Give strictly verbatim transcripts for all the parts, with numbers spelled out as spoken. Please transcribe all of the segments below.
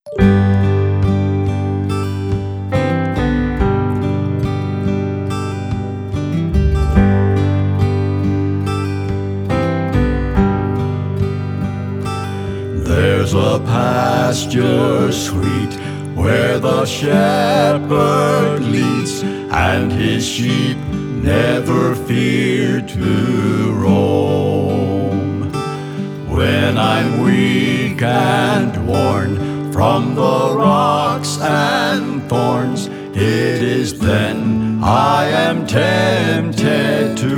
There's a pasture sweet where the shepherd leads, and his sheep never fear to roam. When I'm weak and worn from the rocks and thorns, it is then I am tempted to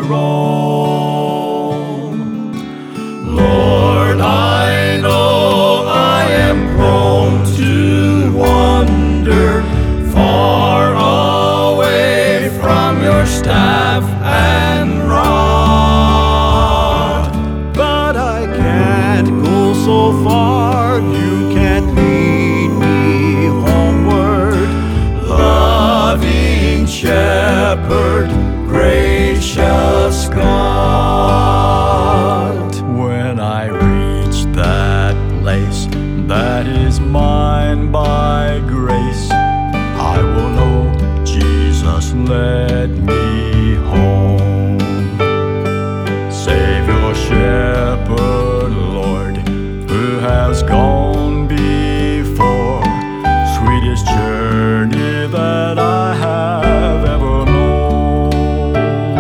roam. Lord, I know I am prone to wander far away from your staff and rod, but I can't go so far, you can't lead me homeward. Loving shepherd, gracious God, when I reach that place that is mine by grace, I will know Jesus led me home. Savior, shepherd, Lord, who has gone before, sweetest journey that I have ever known.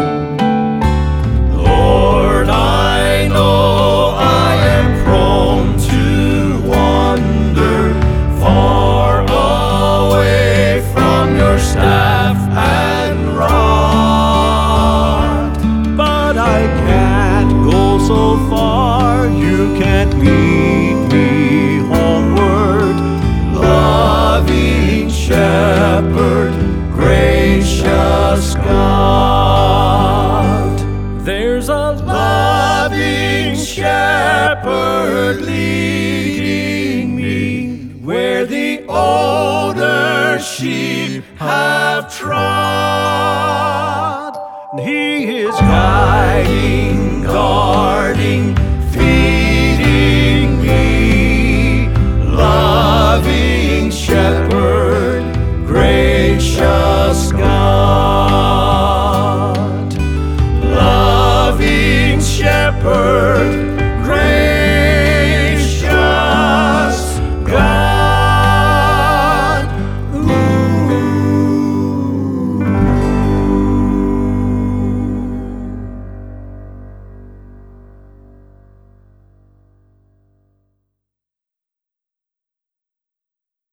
Lord, I know I am prone to wander far away from your staff and rod, but I can't go so far, you can't lead me homeward. Loving shepherd, gracious God, there's a loving shepherd leading me where the older sheep have